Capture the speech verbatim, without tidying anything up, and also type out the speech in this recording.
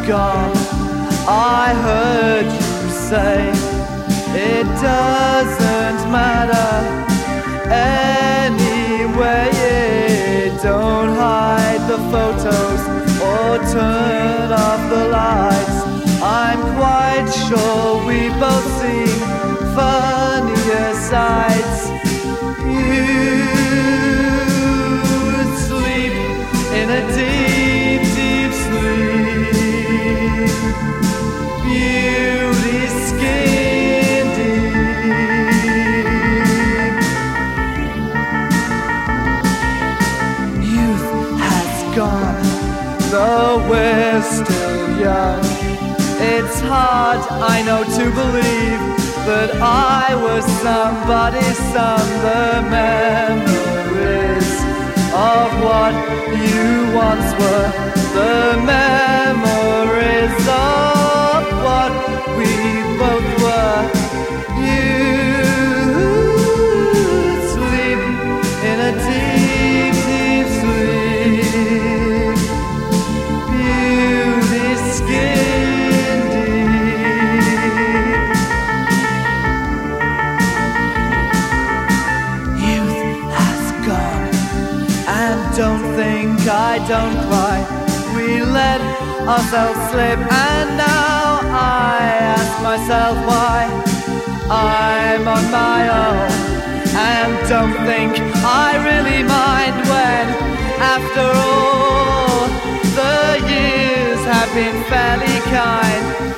gone. I heard you say it doesn't matter anyway. Don't hide the photos or turn off the lights. I'm quite sure we both seen funnier sights. You sleep in a deep, deep sleep. Beauty skin deep. Youth has gone, though we're still young. It's hard, I know, to believe that I was somebody's son. The memories of what you once were, the memories of what we both were. You sleep in a deep, deep sleep. Beauty skin deep. Youth has gone, and don't think I don't cry. We let ourselves slip, and now I ask myself why I'm on my own. And don't think I really mind when, after all, the years have been fairly kind.